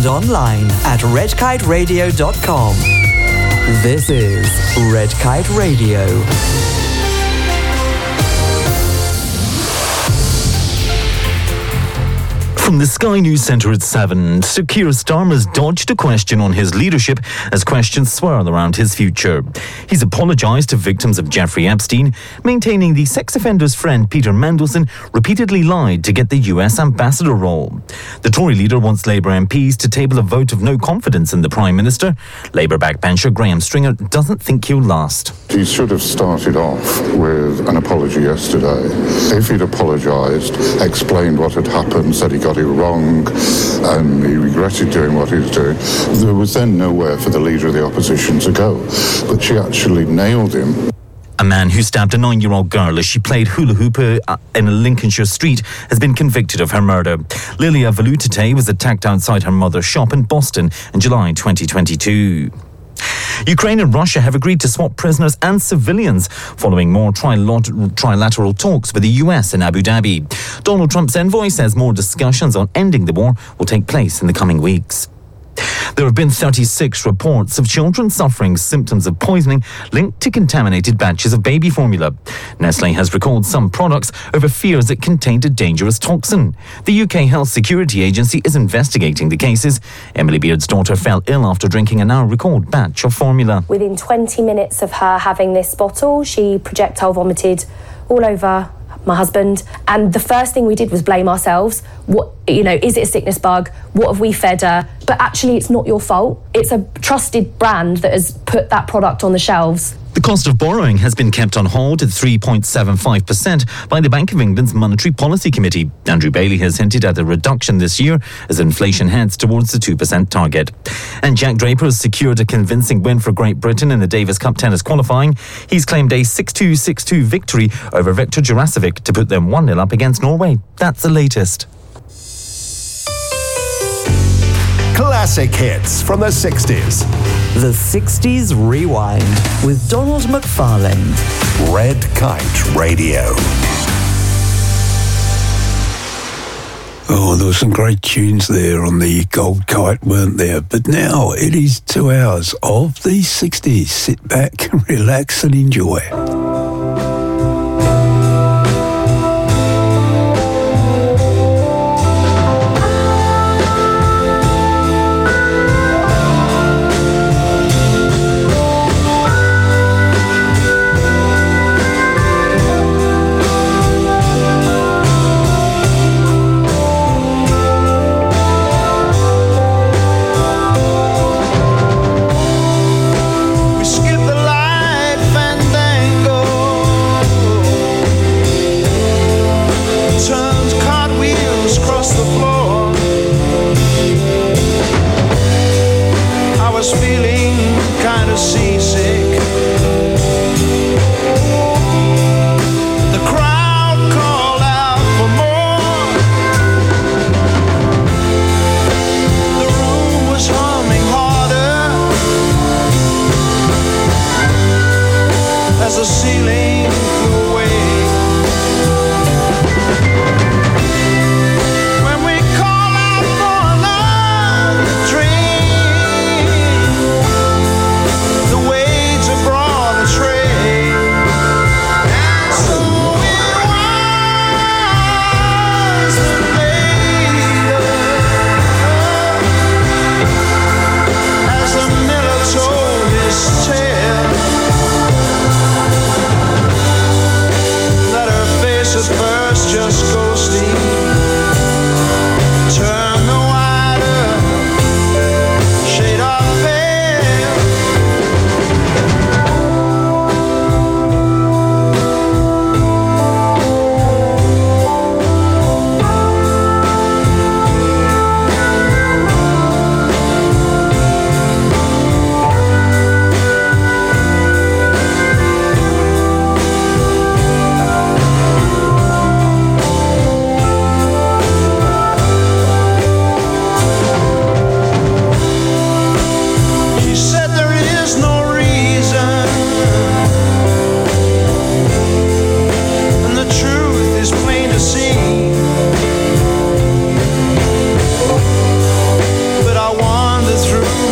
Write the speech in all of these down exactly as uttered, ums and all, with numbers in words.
and online at red kite radio dot com. This is Red Kite Radio. From the Sky News Centre at seven, Sir Keir Starmer's dodged a question on his leadership as questions swirl around his future. He's apologised to victims of Jeffrey Epstein, maintaining the sex offender's friend Peter Mandelson repeatedly lied to get the U S ambassador role. The Tory leader wants Labour M Ps to table a vote of no confidence in the Prime Minister. Labour backbencher Graham Stringer doesn't think he'll last. He should have started off with an apology yesterday. If he'd apologised, explained what had happened, said he got it wrong and he regretted doing what he was doing, there was then nowhere for the leader of the opposition to go. But she actually nailed him. A man who stabbed a nine-year-old girl as she played hula hoop uh, in a Lincolnshire street has been convicted of her murder. Lilia Velutate was attacked outside her mother's shop in Boston in July twenty twenty-two. Ukraine and Russia have agreed to swap prisoners and civilians following more trilateral talks with the U S in Abu Dhabi. Donald Trump's envoy says more discussions on ending the war will take place in the coming weeks. There have been thirty-six reports of children suffering symptoms of poisoning linked to contaminated batches of baby formula. Nestle has recalled some products over fears it contained a dangerous toxin. The U K Health Security Agency is investigating the cases. Emily Beard's daughter fell ill after drinking a now recalled batch of formula. Within twenty minutes of her having this bottle, she projectile vomited all over my husband, and the first thing we did was blame ourselves. What, you know, is it a sickness bug? What have we fed her? But actually it's not your fault. It's a trusted brand that has put that product on the shelves. The cost of borrowing has been kept on hold at three point seven five percent by the Bank of England's Monetary Policy Committee. Andrew Bailey has hinted at a reduction this year as inflation heads towards the two percent target. And Jack Draper has secured a convincing win for Great Britain in the Davis Cup tennis qualifying. He's claimed a six two six two victory over Viktor Jurasevic to put them one nil up against Norway. That's the latest. Classic hits from the sixties. The sixties Rewind with Donald McFarlane. Red Kite Radio. Oh, there were some great tunes there on the Gold Kite, weren't there? But now it is two hours of the sixties. Sit back, relax and enjoy. We skip the light fandango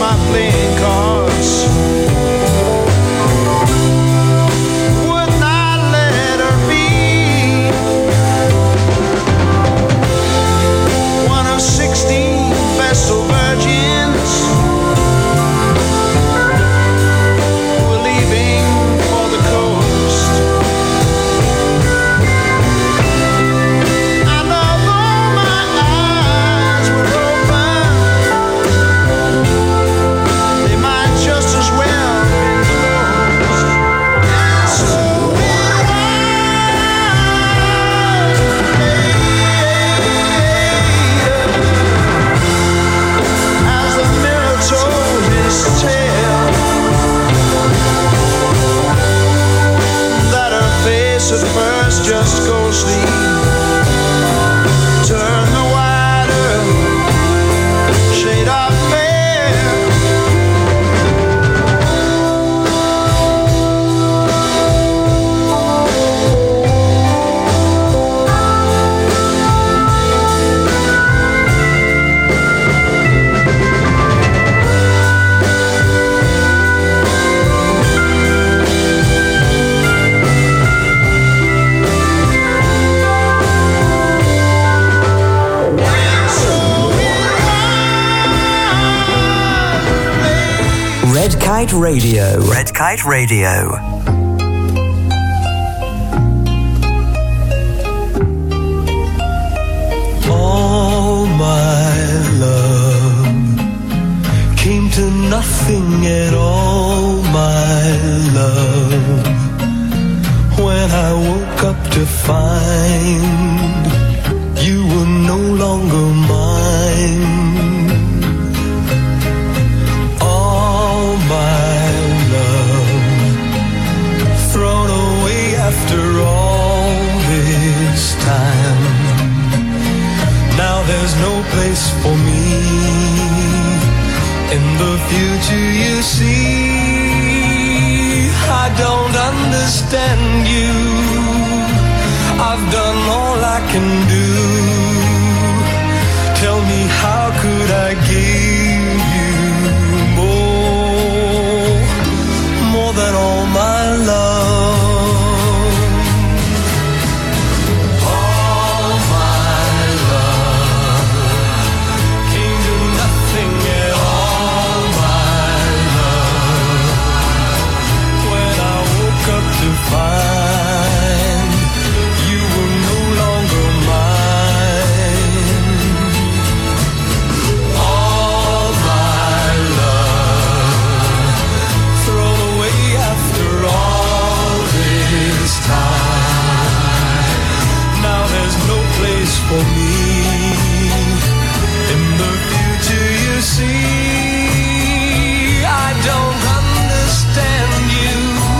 my playing cards. Would not let her be one of sixteen Vestal virgins. We're leaving for the coast. And although my eyes were open, they might just as well have been closed. And so it was as the mirror told his tale, that her face at first just ghostly turned the wider shade of pale. Red Kite Radio. Red Kite Radio. All my love came to nothing at all, my love, when I woke up to find you were no longer mine. All my love thrown away after all this time. Now there's no place for me in the future, you see. I don't understand you. I've done all I can do. Tell me, how could I give you more, more than all my love? Find you were no longer mine. All my love thrown away after all this time. Now there's no place for me in the future, you see. I don't understand you.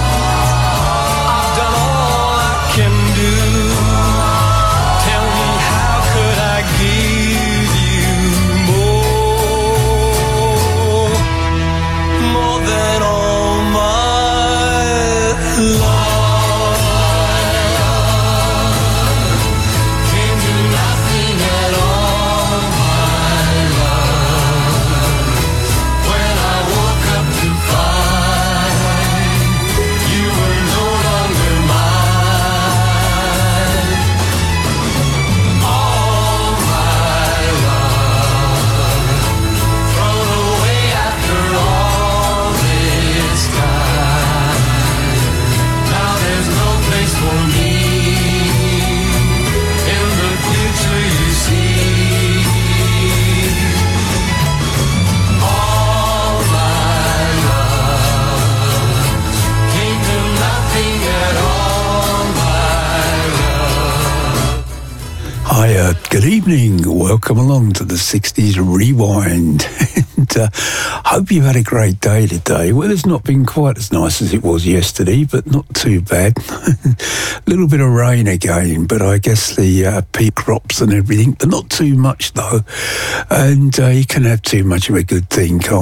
Good evening. Welcome along to the sixties Rewind. and uh, hope you've had a great day today. Weather's not been quite as nice as it was yesterday, but not too bad. A little bit of rain again, but I guess the uh, peak crops and everything, but not too much though. And uh, you can have too much of a good thing, can't you?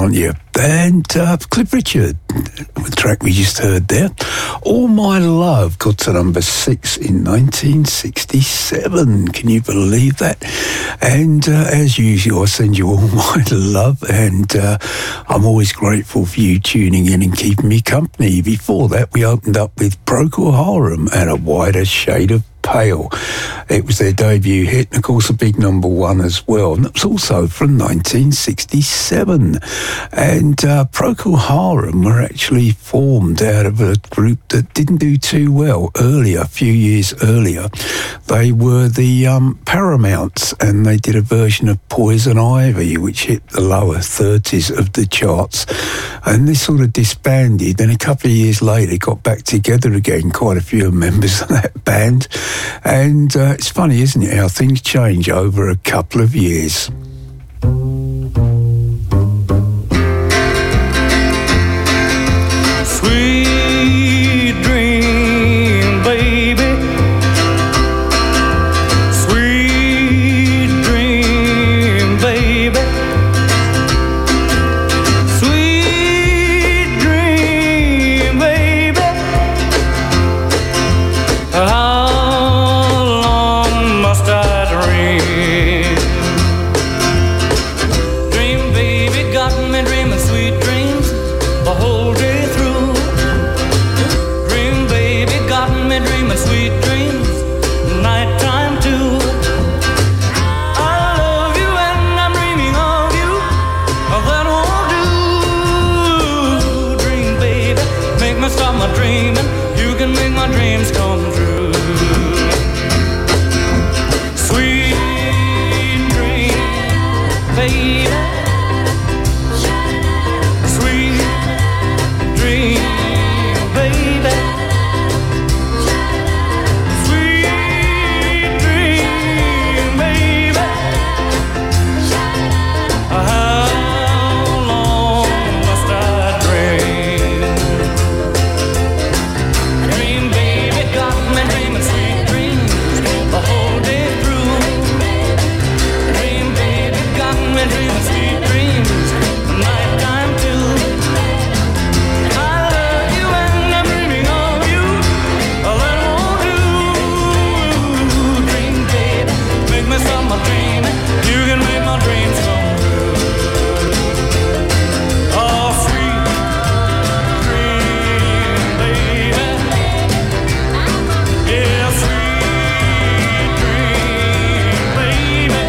And uh, Cliff Richard, the track we just heard there. All My Love got to number six in nineteen sixty-seven. Can you believe that? And uh, as usual, I send you all my love, and uh, I'm always grateful for you tuning in and keeping me company. Before that, we opened up with Procol Harum and A Wider Shade of Pale. It was their debut hit, and of course a big number one as well, and that was also from nineteen sixty-seven. And uh, Procol Harum were actually formed out of a group that didn't do too well earlier, a few years earlier. They were the um, Paramounts, and they did a version of Poison Ivy, which hit the lower thirties of the charts. And this sort of disbanded. Then a couple of years later, got back together again, quite a few members of that band. And uh, it's funny, isn't it, how things change over a couple of years. Sweet dream, baby. Sweet dream, baby. Sweet dream, baby. How long must I dream? Dream, baby, got me dreaming sweet dreams the whole day through. Dream, baby, got me dreaming sweet dreams, nighttime too. I love you and I'm dreaming of you, that won't do. Dream, baby, make me stop my dreaming. You can make my dreams come true. Sweet dream, baby. Sweet dream, baby. Sweet dream, baby. How long must I dream? Dream, baby, got me dreaming sweet dreams the whole day through. Dream, baby, got me dreaming sweet dreams, nighttime too. I love you and I'm dreaming of you, that won't do. Dream, baby, make me stop my dreaming. You can make my dreams come true. Oh, sweet dream, baby. Yeah, sweet dream, baby.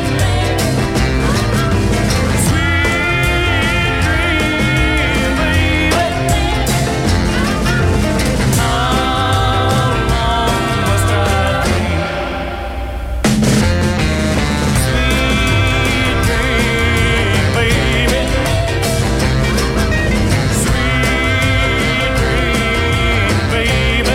Sweet dream, baby. How long must I dream? Sweet dream, baby. Sweet dream, baby.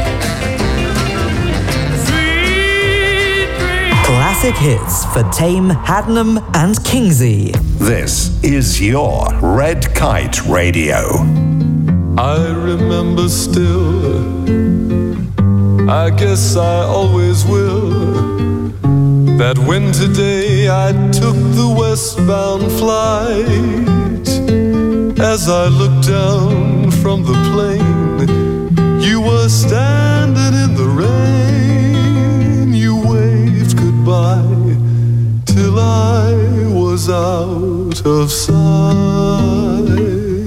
Sweet dream. Classic hits for Tame, Hadnam and Kingsey. This is your Red Kite Radio. I remember still, I guess I always will, that winter day I took the westbound flight. As I looked down from the plane, you were standing in the rain. You waved goodbye till I was out of sight.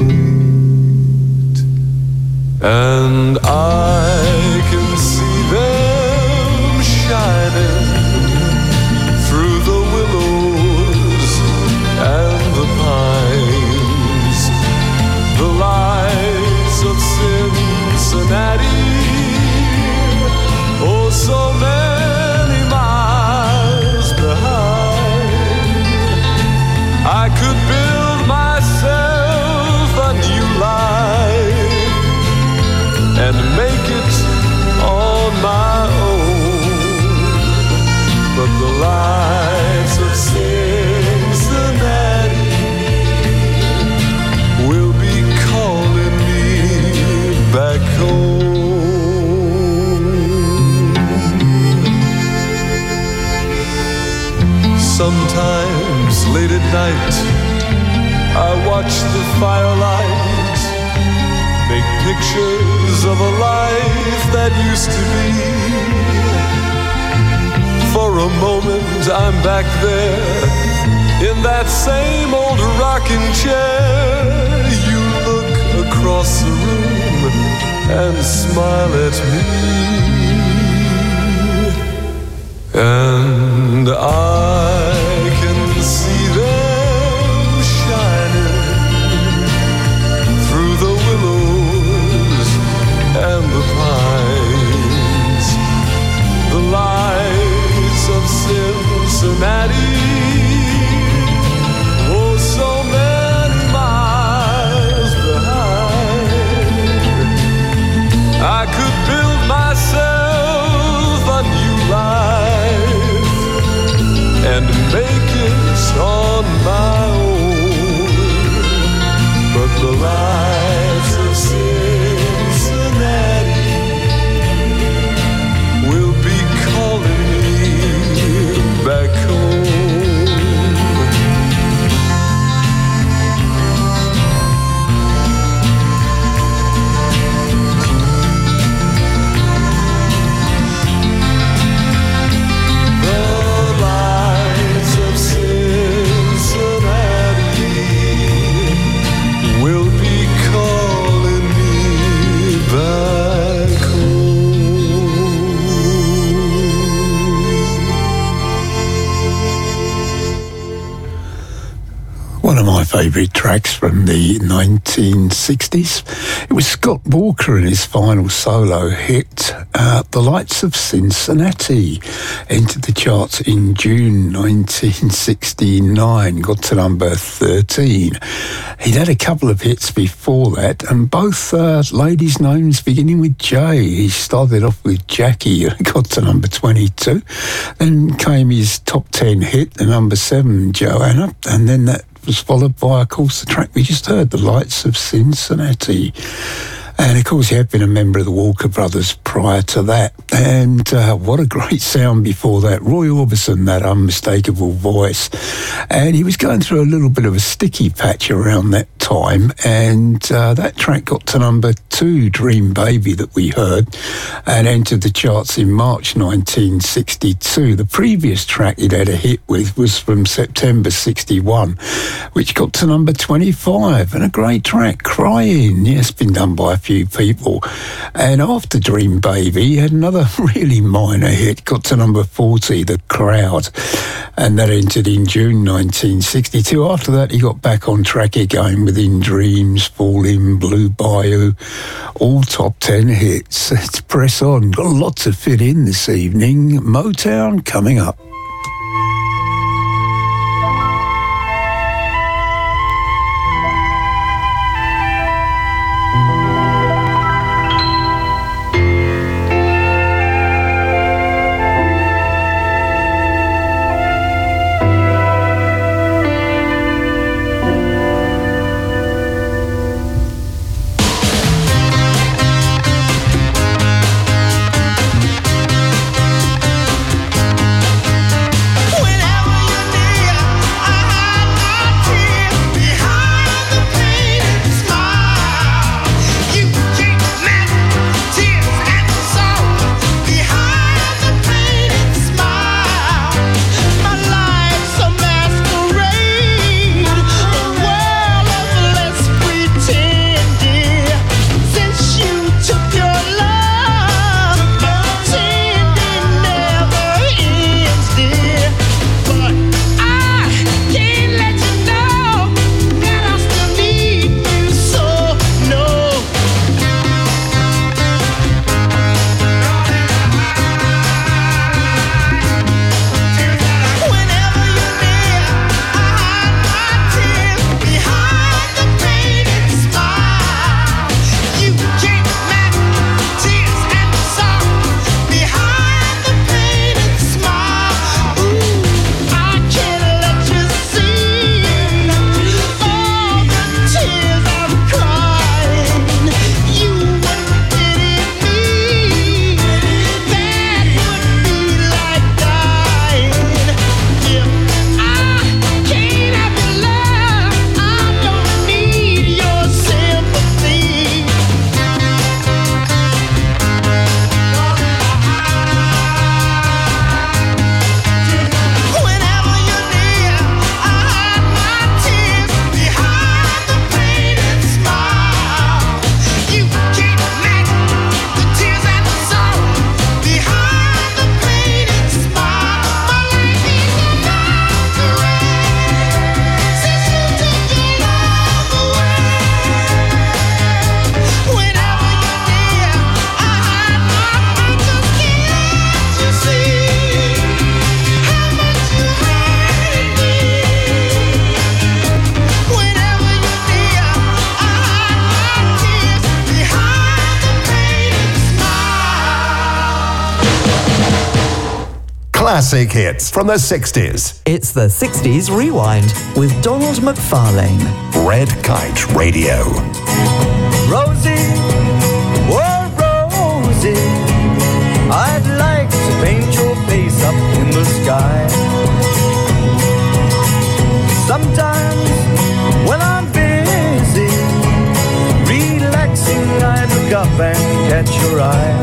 And I can see them shining through the willows and the pines, the lights of Cincinnati, oh, so many miles behind. I could build myself a new life and make it watch the firelight make pictures of a life that used to be. For a moment I'm back there in that same old rocking chair. You look across the room and smile at me, and I can see them shining through the willows and the pines, the lights of Cincinnati. Oh, so many miles behind. I could build myself a new life and make it on my own, but the lights of Cincinnati will be calling me back home. One of my favourite tracks from the nineteen sixties. It was Scott Walker and his final solo hit, uh, The Lights of Cincinnati. Entered the charts in June nineteen sixty-nine, got to number thirteen. He'd had a couple of hits before that, and both uh, ladies' names beginning with J. He started off with Jackie and got to number twenty-two. Then came his top ten hit, the number seven, Joanna, and then that was followed by, of course, the track we just heard, The Lights of Cincinnati. And, of course, he had been a member of the Walker Brothers prior to that. And uh, what a great sound before that. Roy Orbison, that unmistakable voice. And he was going through a little bit of a sticky patch around that time. And uh, that track got to number two, Dream Baby, that we heard, and entered the charts in March nineteen sixty-two. The previous track he'd had a hit with was from September sixty-one, which got to number twenty-five. And a great track, Crying. Yes, been done by a few people. And after Dream Baby, he had another really minor hit, got to number forty, The Crowd, and that entered in June nineteen sixty-two. After that, he got back on track again with In Dreams, Fall In, Blue Bayou, all top ten hits. Let's press on. Got a lot to fit in this evening. Motown coming up. Classic hits from the sixties. It's the sixties Rewind with Donald McFarlane. Red Kite Radio. Rosie, oh Rosie, I'd like to paint your face up in the sky. Sometimes when I'm busy relaxing, I look up and catch your eye.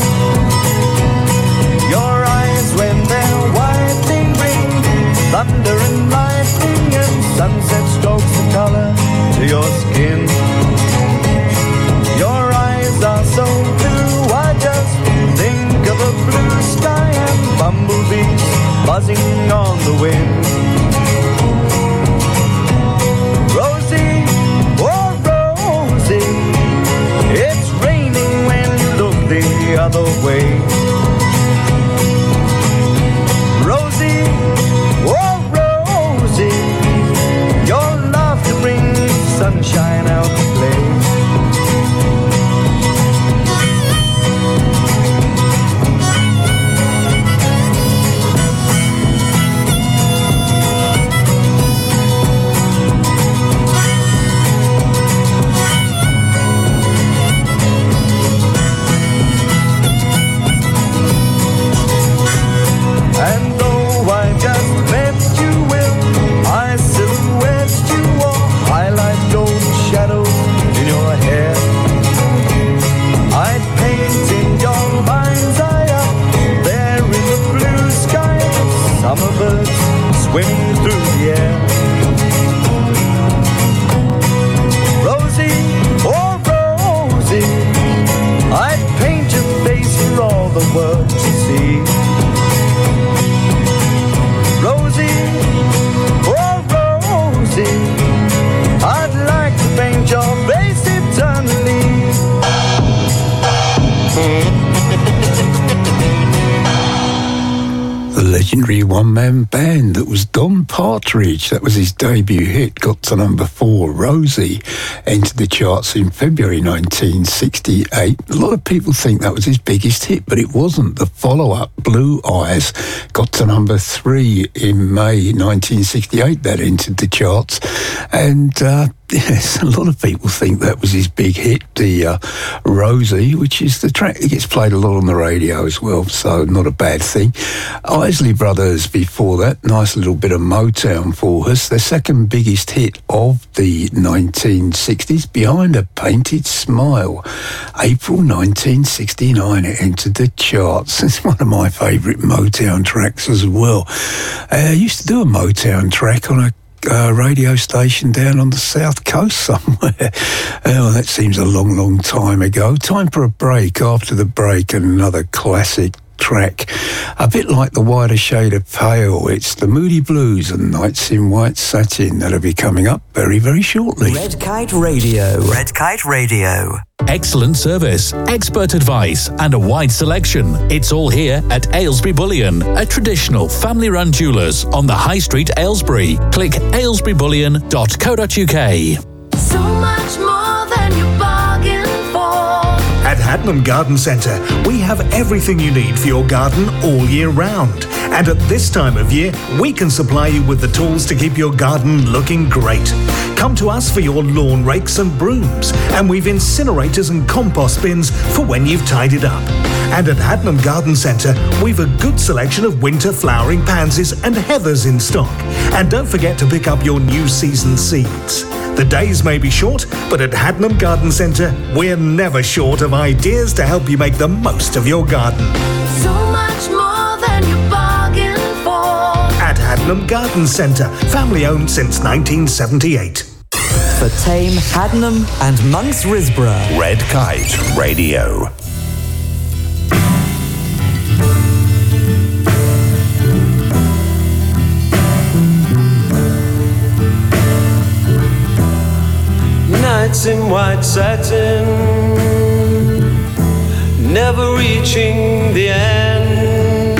Your eyes when they're white, they bring thunder and lightning, and sunset strokes the color to your skin. Your eyes are so blue, I just think of a blue sky and bumblebees buzzing on the wind. Rosie, oh Rosie, it's raining when you look the other way. Rosie, oh Rosie, your love to bring sunshine out to play. And though I just met you, will I silhouette you or highlight gold shadows in your hair? I'd paint in your mind's eye up there in the blue sky, summer birds swimming through the air. Rosie, oh Rosie, I'd paint your face for all the world to see. Rosie, oh Rosie, I'd like to paint your face eternally. The legendary one-man band that was Don Partridge. That was his debut hit, got to number four. Rosie entered the charts in February nineteen sixty-eight. A lot of people think that was his biggest hit, but it wasn't. The follow-up, Blue Eyes, got to number three in May nineteen sixty-eight. That entered the charts. And uh, yes, a lot of people think that was his big hit, the uh, Rosie, which is the track that gets played a lot on the radio as well, so not a bad thing. Isley Brothers before that, nice little bit of Motown for us. Their second biggest hit of the nineteen sixties, Behind a Painted Smile. April nineteen sixty-nine, it entered the charts. It's one of my favourite Motown tracks as well. Uh, I used to do a Motown track on a Uh, radio station down on the south coast somewhere. Oh, that seems a long, long time ago. Time for a break. After the break, another classic track. A bit like The Whiter Shade of Pale. It's the Moody Blues and Nights in White Satin that'll be coming up very, very shortly. Red Kite Radio. Red Kite Radio. Excellent service, expert advice, and a wide selection. It's all here at Aylesbury Bullion, a traditional family-run jewellers on the High Street, Aylesbury. Click aylesbury bullion dot co dot uk. So much more than you bargained for. At Hadnam Garden Centre, we have everything you need for your garden all year round. And at this time of year, we can supply you with the tools to keep your garden looking great. Come to us for your lawn rakes and brooms, and we've incinerators and compost bins for when you've tidied up. And at Hadnam Garden Centre, we've a good selection of winter flowering pansies and heathers in stock. And don't forget to pick up your new season seeds. The days may be short, but at Hadnam Garden Centre, we're never short of ideas to help you make the most of your garden. So much more than you bargained for. At Hadnam Garden Centre, family owned since nineteen seventy-eight. For Tame, Hadnam and Monks Risborough. Red Kite Radio. Nights in white satin, never reaching the end.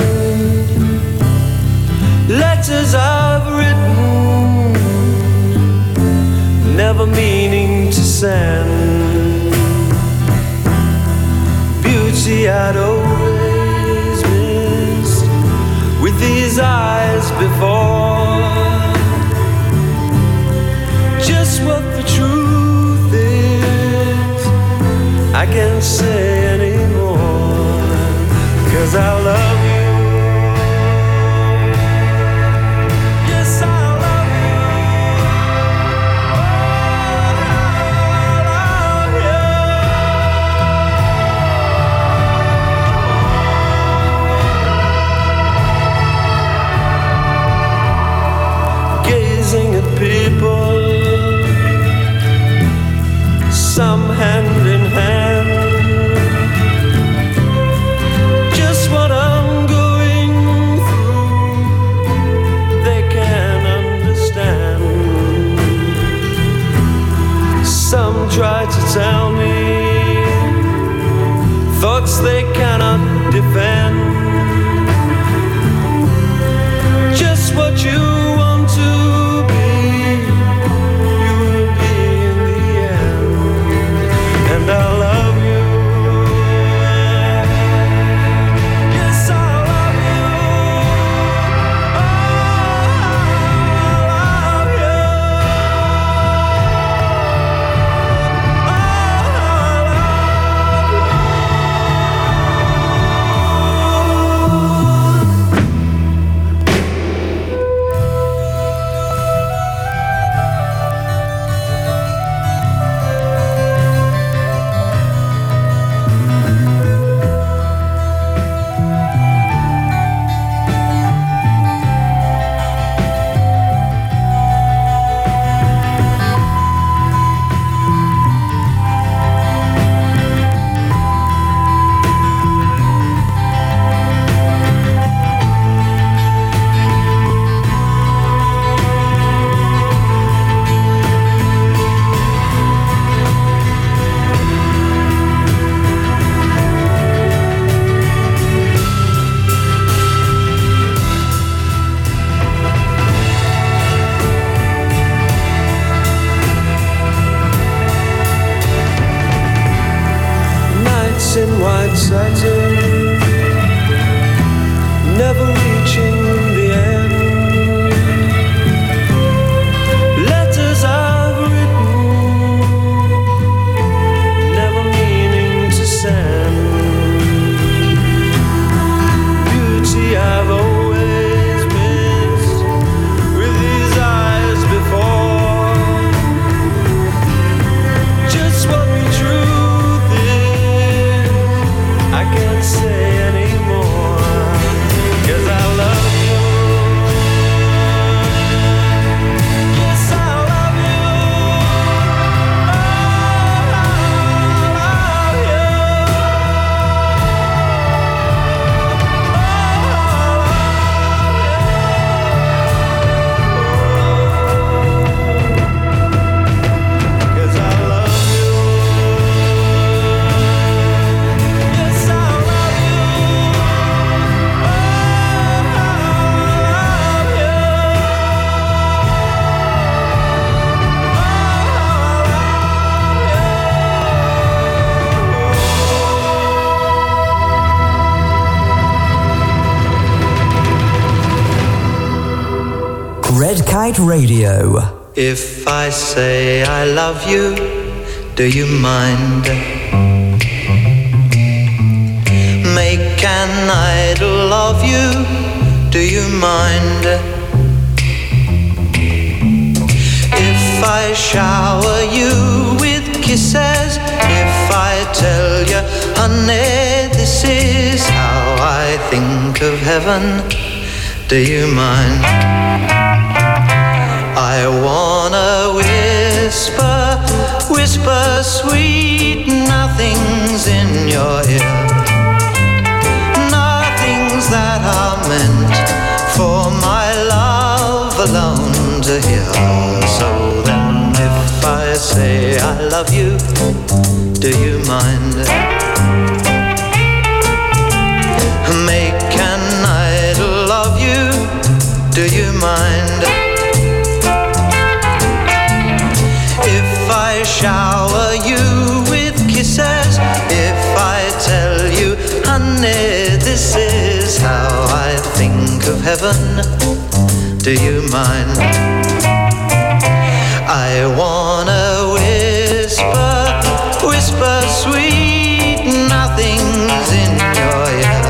Letters I've written, never meaning to send. Beauty I'd always missed, with these eyes before. Just what the truth is, I can't say anymore, 'cause I love you. People, some hand in hand, just what I'm going through, they can understand. Some try to tell me thoughts they cannot defend, just what you want to and I love you. Yes, I love you. Oh, I love you. Oh, in white satin, never reaching the end. Letters I've written, never meaning to send. Beauty I've always missed with these eyes before. Just what the truth is, I can't say anymore, 'cause I love you. Yes, I love you. Oh, I love you. Oh, 'cause I love you. Yes, I love you. Red Kite Radio. If I say I love you, do you mind? Make an idol of you, do you mind? If I shower you with kisses, if I tell you, honey, this is how I think of heaven, do you mind? I wanna whisper, whisper sweet nothings in your ear, nothings that are meant for my love alone to hear. So then if I say I love you, do you mind? Make an idol of you, do you mind? If I shower you with kisses, if I tell you, honey, this is how I think think of heaven, do you mind? I wanna whisper, whisper sweet nothings in your ear,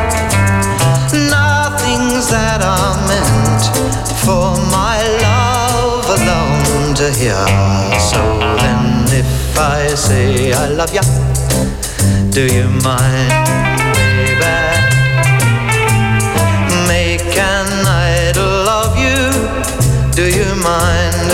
nothings that are meant for my love alone to hear. So then if I say I love ya, do you mind, baby? Make an idol of you, do you mind?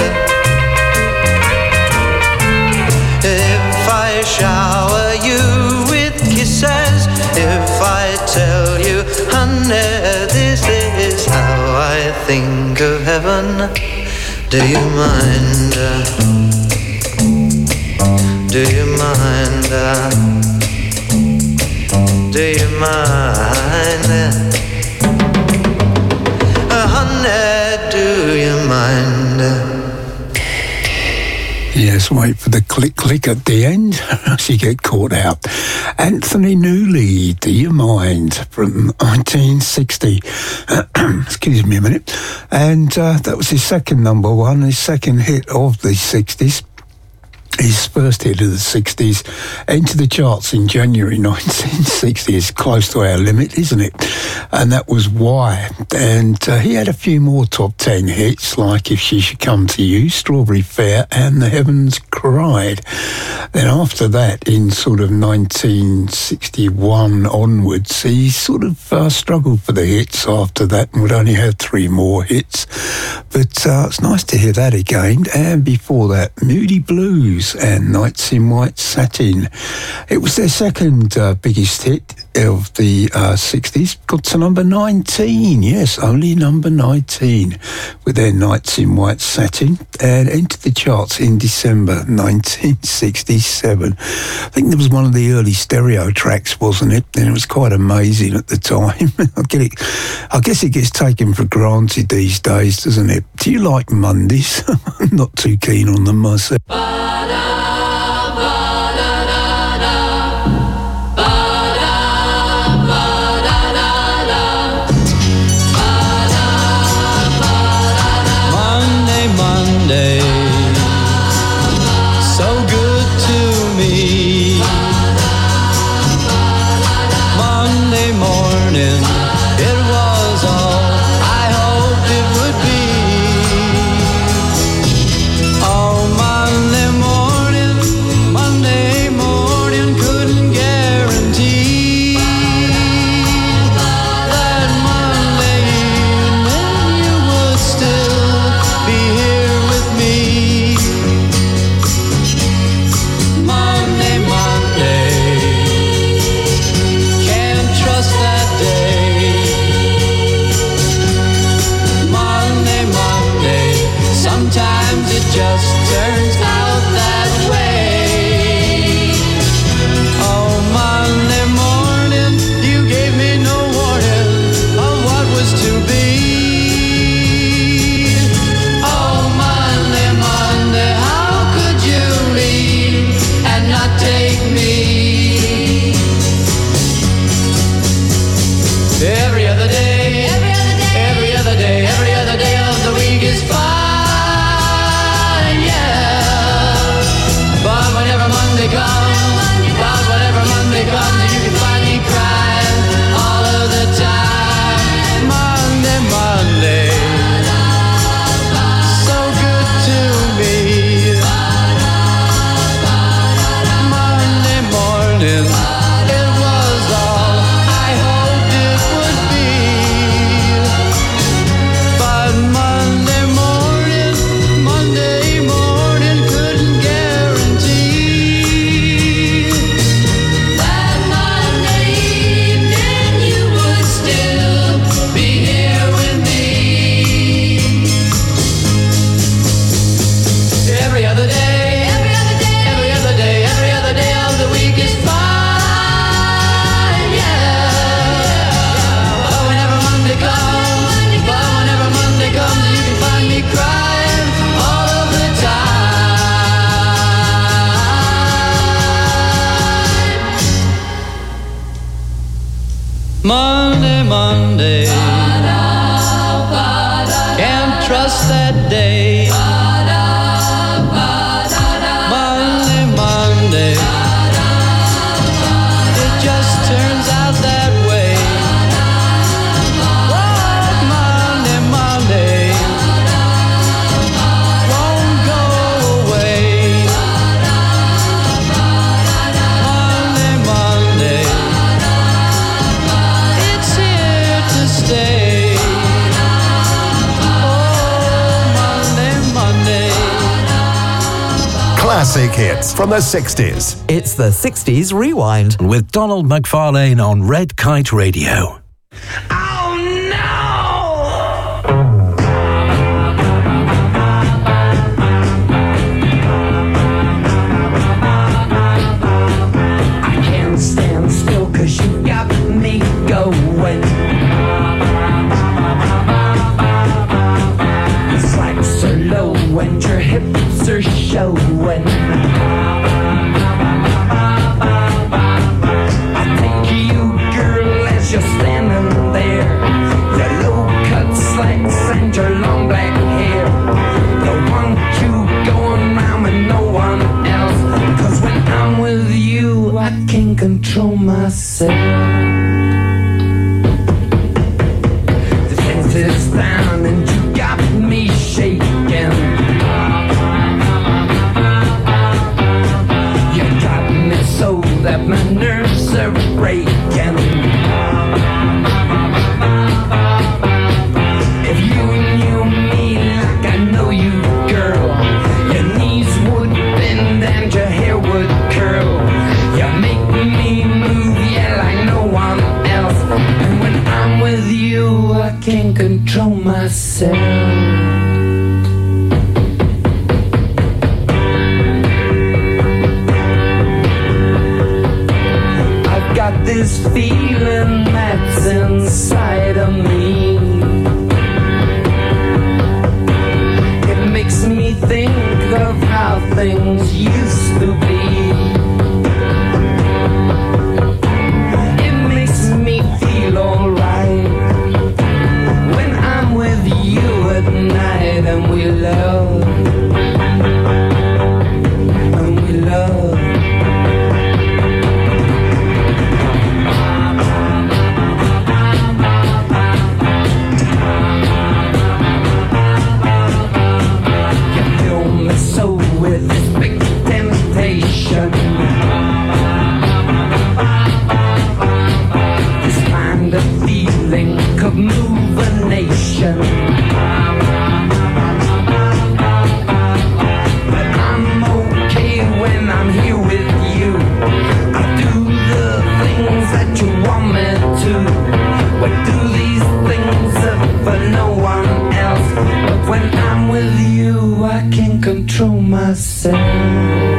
If I shower you with kisses, if I tell you, honey, this is how I think of heaven, do you mind? Do you mind? Do you mind? Honey, do you mind? Yes, wait for the click click at the end. She get caught out. Anthony Newley, Do You Mind, from nineteen sixty. Excuse me a minute. And uh, that was his second number one, his second hit of the sixties. His first hit of the sixties entered the charts in January nineteen sixty. It's close to our limit, isn't it? And that was Why. And uh, he had a few more top ten hits, like If She Should Come to You, Strawberry Fair, and The Heavens Cried. Then after that, in sort of nineteen sixty-one onwards, he sort of uh, struggled for the hits after that and would only have three more hits. But uh, it's nice to hear that again. And before that, Moody Blues and Nights in White Satin. It was their second uh, biggest hit of the uh, sixties. Got to number nineteen, yes, only number nineteen, with their Nights in White Satin, and entered the charts in December nineteen sixty-seven. I think there was one of the early stereo tracks, wasn't it? And it was quite amazing at the time. I get it. I guess it gets taken for granted these days, doesn't it? Do you like Mondays? I'm not too keen on them myself. Monday, Monday, so good to me. Monday morning, it was all I hoped it would be. Oh, Monday morning, Monday morning, couldn't guarantee that Monday evening you would still be here with me. Monday, Monday, can't trust that day. Monday, Monday, sometimes it just turns out that way. Oh, Monday morning, you gave me no warning of what was to be. Oh, Monday, Monday, how could you leave and not take me? Every other day, every other day, every other day, every other day of the week is fine, yeah. But whenever Monday comes, but whenever Monday comes, you can find me crying all of the time. Monday, Monday, so good to me. Monday morning, it was all I hoped it would be. But Monday morning, Monday morning, couldn't guarantee that Monday evening you would still be here with me. Every other day, every other day, every other day, every other day of the week is fine, yeah. But whenever Monday comes, but whenever Monday comes, you can find me crying all of the time. Monday, Monday. Classic hits from the sixties. It's the sixties Rewind. With Donald McFarlane on Red Kite Radio. And your hips are showing. I take you, girl, as you're standing there. Your low-cut slacks and your long black hair. Don't want you going round with no one else. 'Cause when I'm with you, I can't control myself. The fence is down and you got me shaking. So that my nerves are breaking. If you knew me like I know you, girl, your knees would bend and your hair would curl. You make me move, yeah, like no one else. And when I'm with you, I can't control myself. This feeling that's inside of me, it makes me think of how things used to be. It makes me feel alright when I'm with you at night and we love, and we love. This kind of feeling could move a nation. But I'm okay when I'm here with you. I do the things that you want me to. We do these things for no one else. But when I'm with you, I can control myself.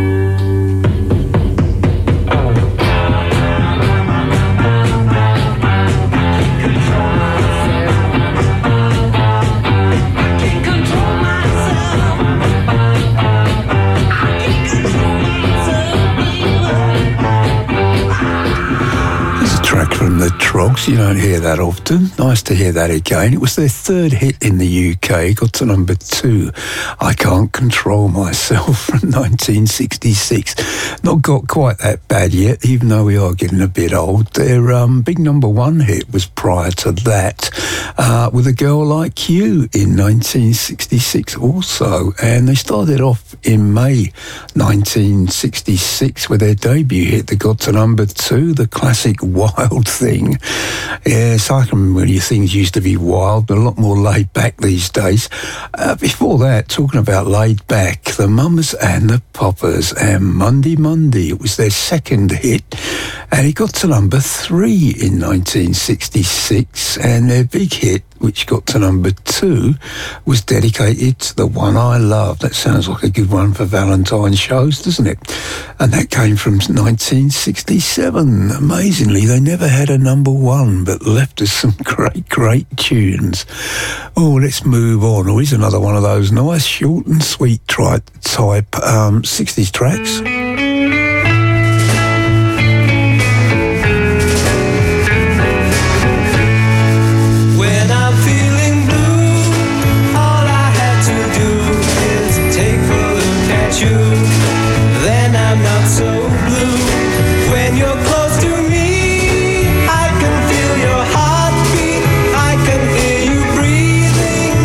From the Trogs, you don't hear that often. Nice to hear that again. It was their third hit in the U K, got to number two. I Can't Control Myself from nineteen sixty-six. Not got quite that bad yet, even though we are getting a bit old. Their um, big number one hit was prior to that, uh, with A Girl Like You in nineteen sixty-six also. And they started off in May nineteen sixty-six with their debut hit that got to number two, the classic Wild Thing. Yes, I can remember when things used to be wild, but a lot more laid back these days. Uh, before that, talking about laid back, the Mamas and the Poppers and Monday Monday. It was their second hit, and it got to number three in nineteen sixty-six, and their big hit, which got to number two, was dedicated to The One I Love. That sounds like a good one for Valentine's shows, doesn't it? And that came from nineteen sixty-seven. Amazingly, they never had a number one, but left us some great, great tunes. Oh, let's move on. Oh, here's another one of those nice, short and sweet tri- type um, sixties tracks.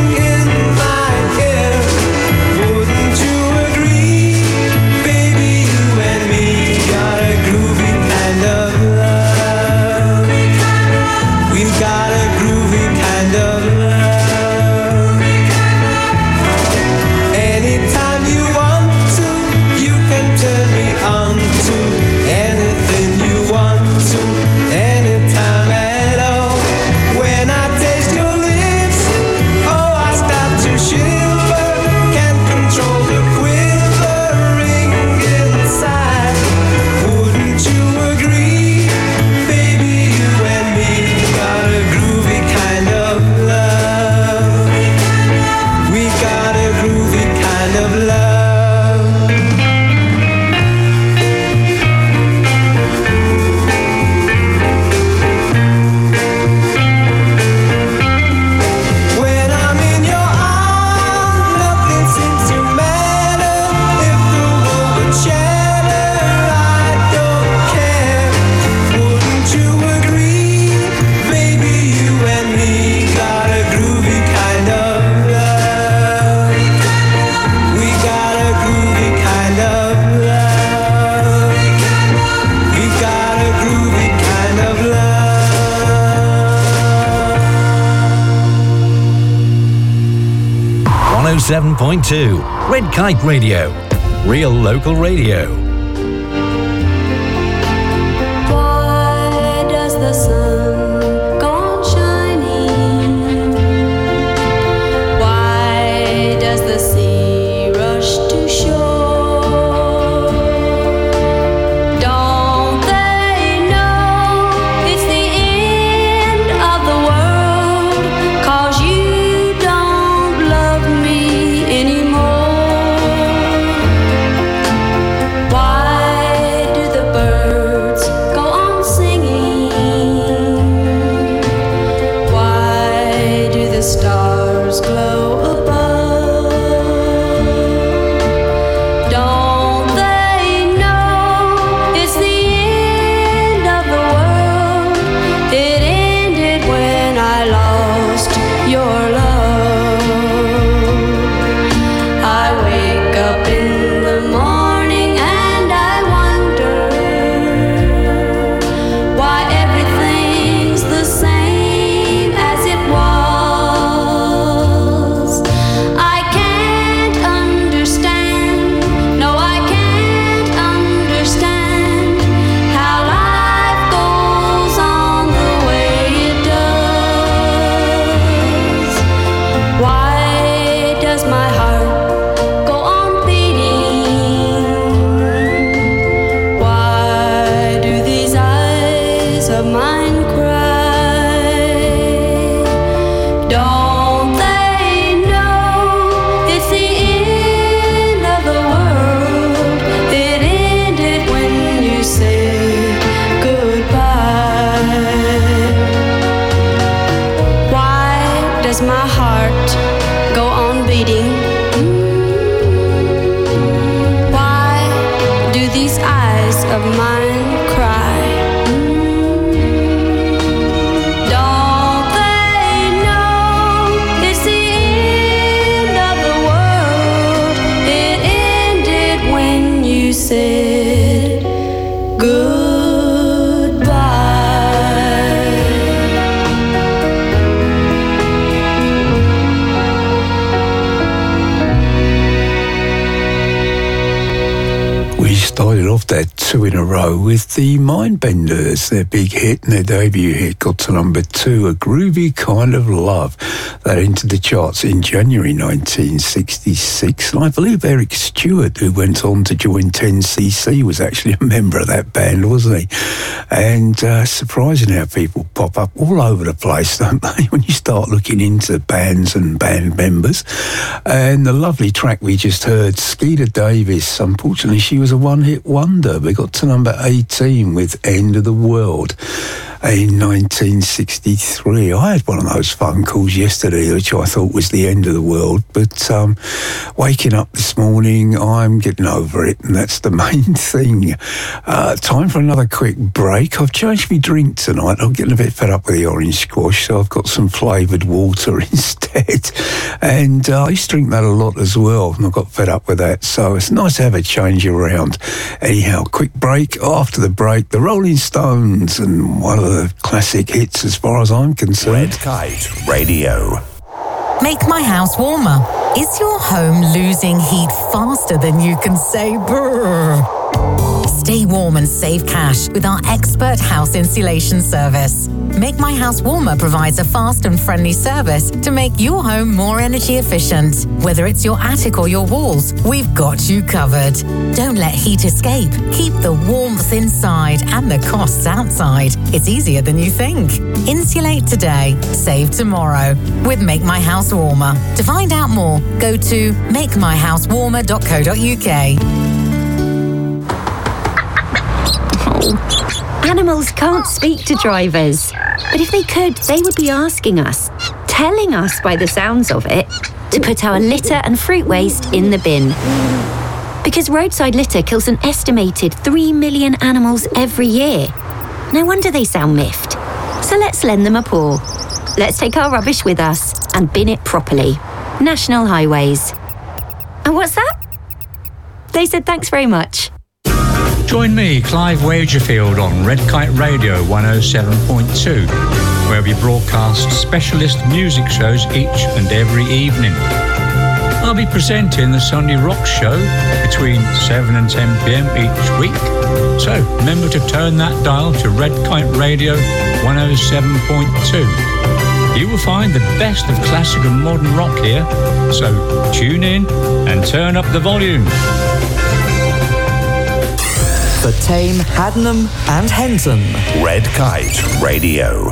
Baby, seven point two. Red Kite Radio. Real local radio. Why does the sun go on shining? Why does the sea rush to shore? Don't they know it's the end of the world? 'Cause you don't love me anymore. Why do the birds go on singing? Why do the stars glow above? Don't they know it's the end of the world? It ended when I lost your love. I wake up in the morning and I wonder why everything's the same as it was. I can't understand, no, I can't understand how life goes on the way it does. Why does my heart go on beating? Why do these eyes of mine cry? Don't they know it's the end of the world? It ended when you said goodbye. Why does my heart go on beating? Why do these eyes of mine cry? Don't they know it's the end of the world? It ended when you said goodbye. We started off that two in a row with the Mindbenders. Their big hit and their debut hit got to number two, A Groovy Kind of Love. That entered the charts in January nineteen sixty-six. And I believe Eric Stewart, who went on to join ten C C, was actually a member of that band, wasn't he? And uh, surprising how people pop up all over the place, don't they, when you start looking into bands and band members. And the lovely track we just heard, Skeeter Davis, unfortunately she was a one-hit wonder. We got to number eighteen with End of the World in nineteen sixty-three. I had one of those phone calls yesterday which I thought was the end of the world, but um, waking up this morning, I'm getting over it, and that's the main thing. Uh, time for another quick break. I've changed my drink tonight. I'm getting a bit fed up with the orange squash, so I've got some flavoured water instead. And uh, I used to drink that a lot as well, and I got fed up with that, so it's nice to have a change around. Anyhow, quick break. After the break, the Rolling Stones, and one of the classic hits as far as I'm concerned. Red Kite Radio. Make my house warmer. Is your home losing heat faster than you can say brrr? Stay warm and save cash with our expert house insulation service. Make My House Warmer provides a fast and friendly service to make your home more energy efficient. Whether it's your attic or your walls, we've got you covered. Don't let heat escape. Keep the warmth inside and the costs outside. It's easier than you think. Insulate today, save tomorrow with Make My House Warmer. To find out more, go to make my house warmer dot co dot uk. Animals can't speak to drivers, but if they could, they would be asking us, telling us by the sounds of it, to put our litter and fruit waste in the bin. Because roadside litter kills an estimated three million animals every year. No wonder they sound miffed. So let's lend them a paw. Let's take our rubbish with us and bin it properly. National Highways. And what's that? They said thanks very much. Join me, Clive Wagerfield, on Red Kite Radio one oh seven point two, where we broadcast specialist music shows each and every evening. I'll be presenting the Sunday Rock Show between seven and ten p.m. each week. So remember to turn that dial to Red Kite Radio one oh seven point two. You will find the best of classic and modern rock here. So tune in and turn up the volume. For Tame, Haddenham and Henton. Red Kite Radio.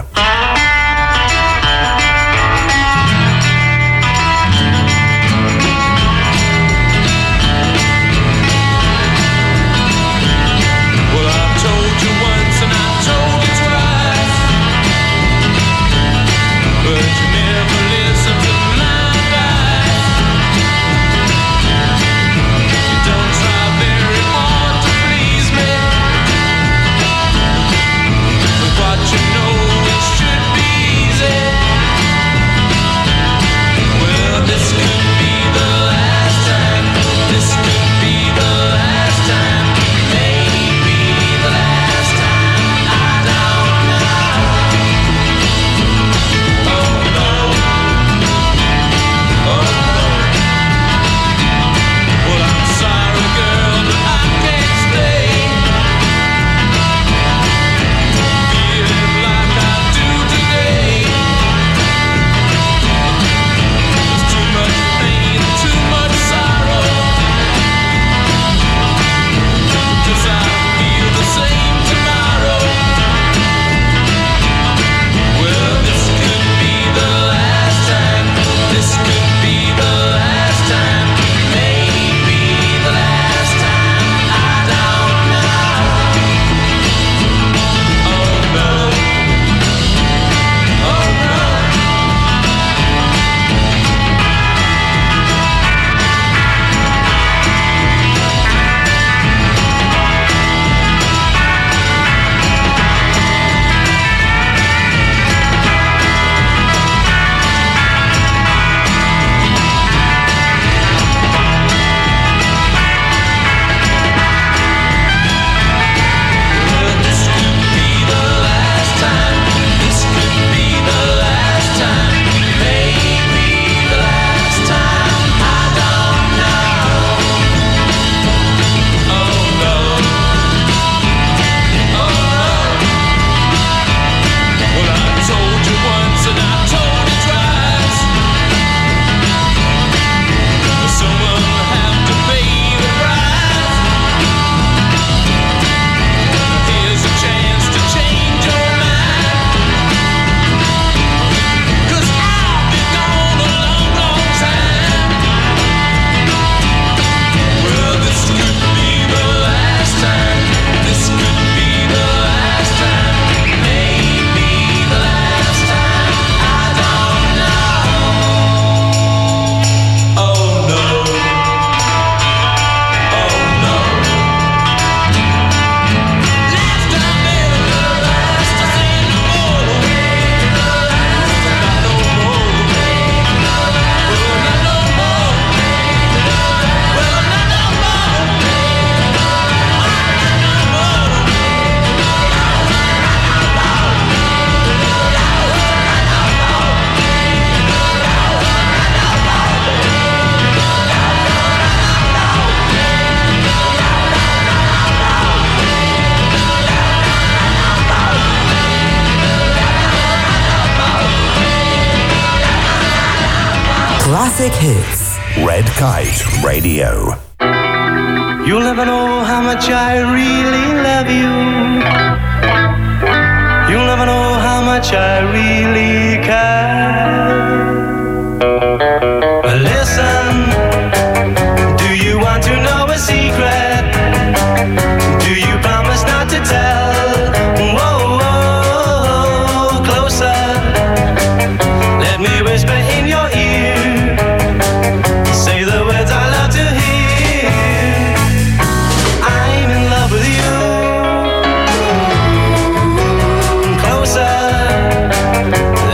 Classic hits. Red Kite Radio. You'll never know how much I really love you. You'll never know how much I really care. But listen, do you want to know a secret? Do you promise not to tell? Whoa, whoa, closer. Let me whisper in your ear. Say the words I love to hear. I'm in love with you. Closer.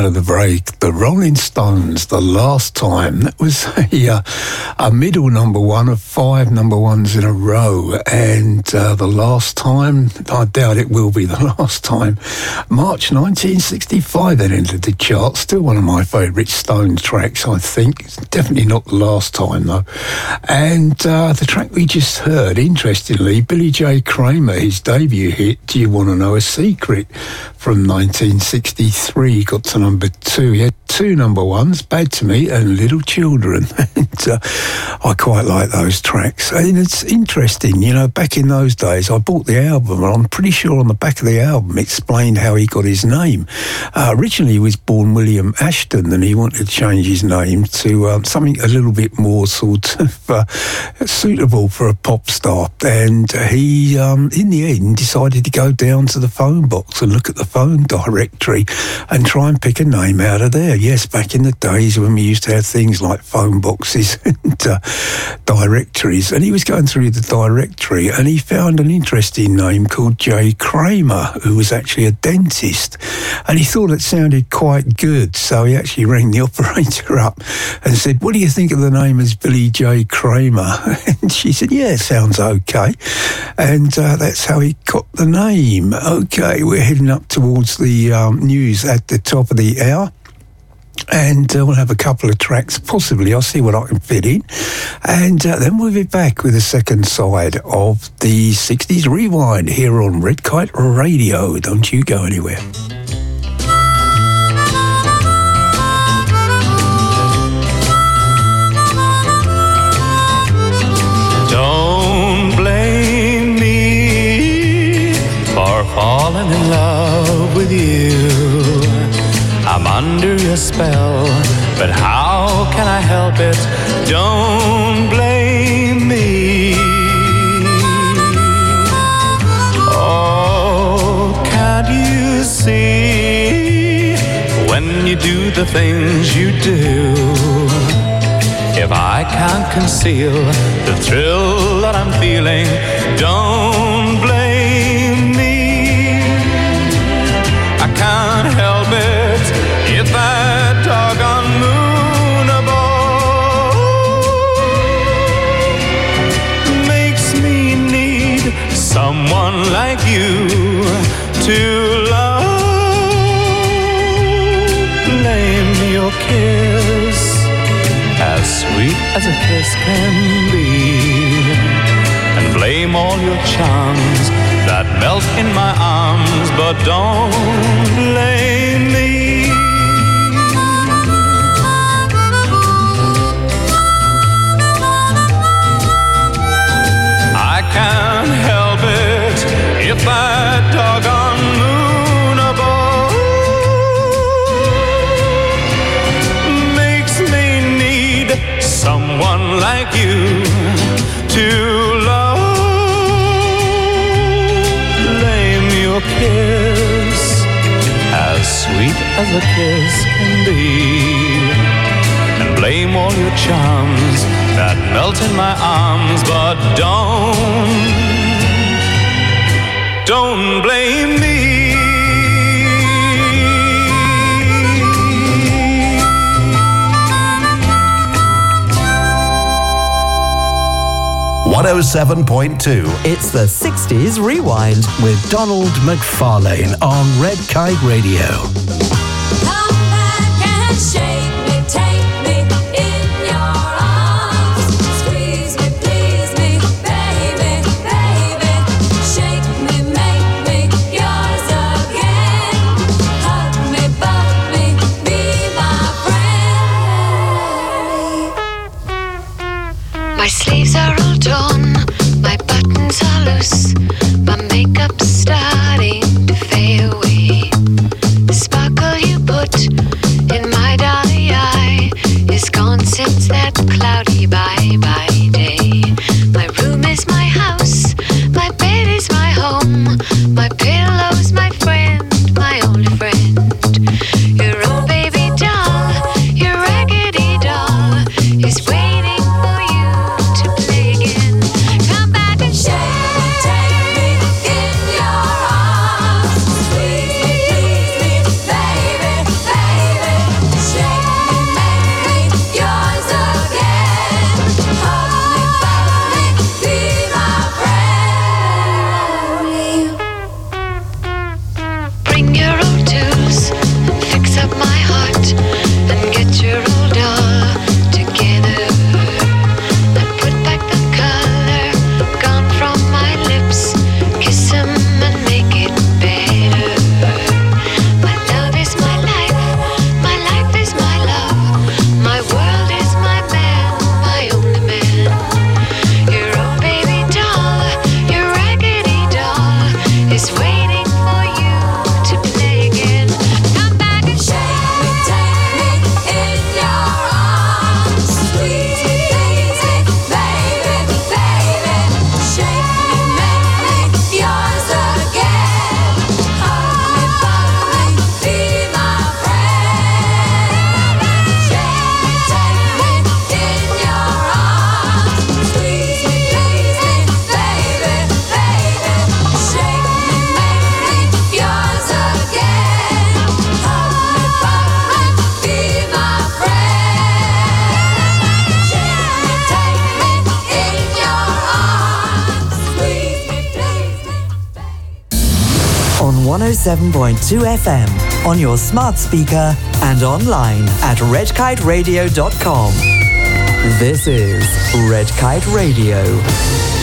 of the break, the Rolling Stones, The Last Time. That was a, uh, a middle number one of five number ones in a row. And uh, The Last Time, I doubt it will be the last time. March nineteen sixty-five, that entered the chart. Still one of my favourite Stones tracks, I think. It's definitely not the last time, though. And uh, the track we just heard, interestingly, Billy J. Kramer, his debut hit, Do You Want to Know a Secret? From nineteen sixty-three, got to number two. He had two number ones, Bad to Me and Little Children. and uh, I quite like those tracks. And it's interesting, you know, back in those days, I bought the album, and I'm pretty sure on the back of the album it explained how he got his name. Uh, originally, he was born William Ashton, and he wanted to change his name to um, something a little bit more sort of uh, suitable for a pop star. And he, um, in the end, decided to go down to the phone box and look at the phone directory and try and pick a name out of there. Yes, back in the days when we used to have things like phone boxes and uh, directories. And he was going through the directory and he found an interesting name called J. Kramer, who was actually a dentist. And he thought it sounded quite good. So he actually rang the operator up and said, what do you think of the name as Billy J. Kramer? And she said, yeah, it sounds okay. And uh, that's how he got the name. Okay, we're heading up towards the um, news at the top of the hour. And uh, we'll have a couple of tracks, possibly. I'll see what I can fit in. And uh, then we'll be back with the second side of the sixties Rewind here on Red Kite Radio. Don't you go anywhere. Don't blame me for falling in love with you. I'm under your spell, but how can I help it? Don't blame me. Oh, can't you see when you do the things you do? If I can't conceal the thrill that I'm feeling, don't blame me. I can't help it if that doggone moon above makes me need someone like you to love. Blame your kiss, as sweet as a kiss can be, and blame all your charms that melt in my arms, but don't blame me. I can't help it if that doggone moon above makes me need someone like you to love. Blame your kiss, as sweet as a kiss can be, and blame all your charms that melt in my arms, but don't, don't blame me. one oh seven point two. It's the sixties Rewind with Donald McFarlane on Red Kite Radio. Come back and shake me, take me in your arms. Squeeze me, please me, baby, baby. Shake me, make me yours again. Hug me, bug me, be my friend. My sleeves are all torn, my buttons are loose, my makeup's starting to fade away. The sparkle you put in my dolly eye is gone since that cloudy bye-bye day. My room is my house, my bed is my home, my pillow's my friend, my only friend. Your old baby doll, your raggedy doll is waiting for you to play again. Come back and shake me, take me in your arms. Squeeze me, please me, baby, baby. oh seven point two F M on your smart speaker and online at red kite radio dot com. This is Red Kite Radio.